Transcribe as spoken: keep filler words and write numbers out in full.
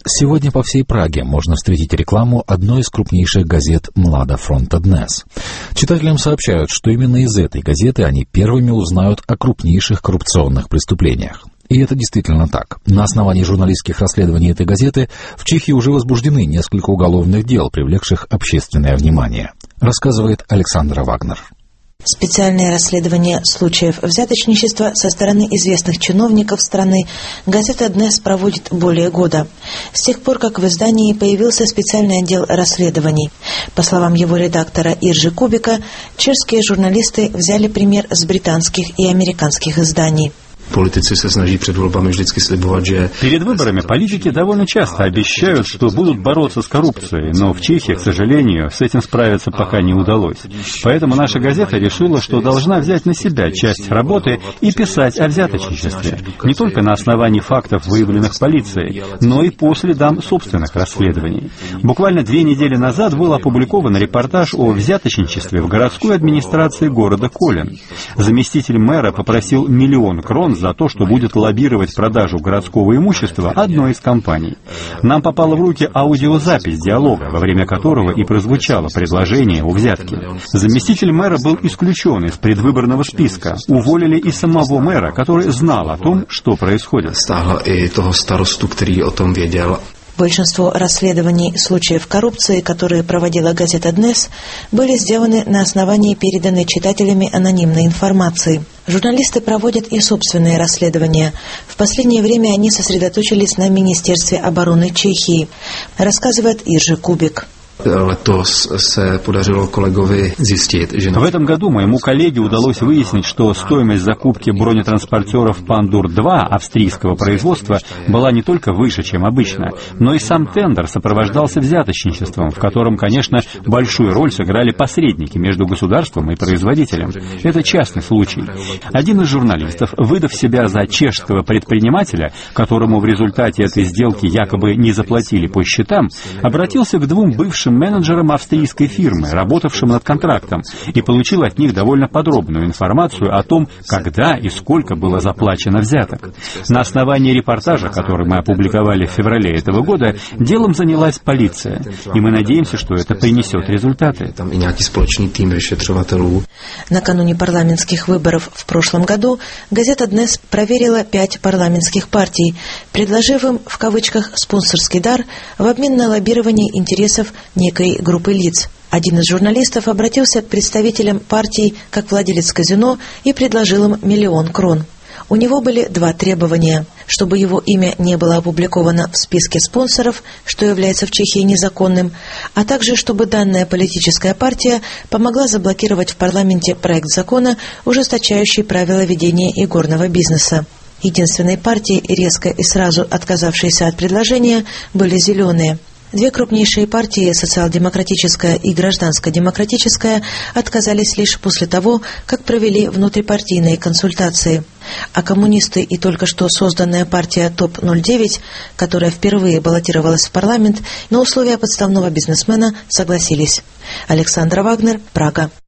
Сегодня по всей Праге можно встретить рекламу одной из крупнейших газет «Mlada Fronta Dnes». Читателям сообщают, что именно из этой газеты они первыми узнают о крупнейших коррупционных преступлениях. И это действительно так. На основании журналистских расследований этой газеты в Чехии уже возбуждены несколько уголовных дел, привлекших общественное внимание, рассказывает Александра Вагнер. Специальное расследование случаев взяточничества со стороны известных чиновников страны газета «Днес» проводит более года, с тех пор, как в издании появился специальный отдел расследований. По словам его редактора Иржи Кубика, чешские журналисты взяли пример с британских и американских изданий. Политики се snaží před volbami vždycky slibovat, že... Перед выборами политики довольно часто обещают, что будут бороться с коррупцией, но в Чехии, к сожалению, с этим справиться пока не удалось. Поэтому наша газета решила, что должна взять на себя часть работы и писать о взяточничестве. Не только на основании фактов, выявленных полицией, но и по следам собственных расследований. Буквально две недели назад был опубликован репортаж о взяточничестве в городской администрации города Колен. Заместитель мэра попросил миллион крон за то, что будет лоббировать продажу городского имущества одной из компаний. Нам попала в руки аудиозапись диалога, во время которого и прозвучало предложение о взятке. Заместитель мэра был исключен из предвыборного списка. Уволили и самого мэра, который знал о том, что происходит. И того старосту, который о том ведел. Большинство расследований случаев коррупции, которые проводила газета «Днес», были сделаны на основании переданной читателями анонимной информации. Журналисты проводят и собственные расследования. В последнее время они сосредоточились на Министерстве обороны Чехии, рассказывает Иржи Кубик. Letos se podařilo kolegovi zjistit, že... В этом году моему коллеге удалось выяснить, что стоимость закупки бронетранспортеров Пандур-два австрийского производства была не только выше, чем обычно, но и сам тендер сопровождался взяточничеством, в котором, конечно, большую роль сыграли посредники между государством и производителем. Это частный случай. Один из журналистов, выдав себя за чешского предпринимателя, которому в результате этой сделки якобы не заплатили по счетам, обратился к двум бывшим менеджером австрийской фирмы, работавшим над контрактом, и получил от них довольно подробную информацию о том, когда и сколько было заплачено взяток. На основании репортажа, который мы опубликовали в феврале этого года, делом занялась полиция, и мы надеемся, что это принесет результаты. Накануне парламентских выборов в прошлом году газета «Днес» проверила пять парламентских партий, предложив им, в кавычках, «спонсорский дар» в обмен на лоббирование интересов некой группы лиц. Один из журналистов обратился к представителям партий как владелец казино и предложил им миллион крон. У него были два требования: чтобы его имя не было опубликовано в списке спонсоров, что является в Чехии незаконным, а также чтобы данная политическая партия помогла заблокировать в парламенте проект закона, ужесточающий правила ведения игорного бизнеса. Единственной партией, резко и сразу отказавшейся от предложения, были «Зеленые». Две крупнейшие партии, социал-демократическая и гражданско-демократическая, отказались лишь после того, как провели внутрипартийные консультации. А коммунисты и только что созданная партия ТОП ноль девять, которая впервые баллотировалась в парламент, на условия подставного бизнесмена согласились. Александра Вагнер, Прага.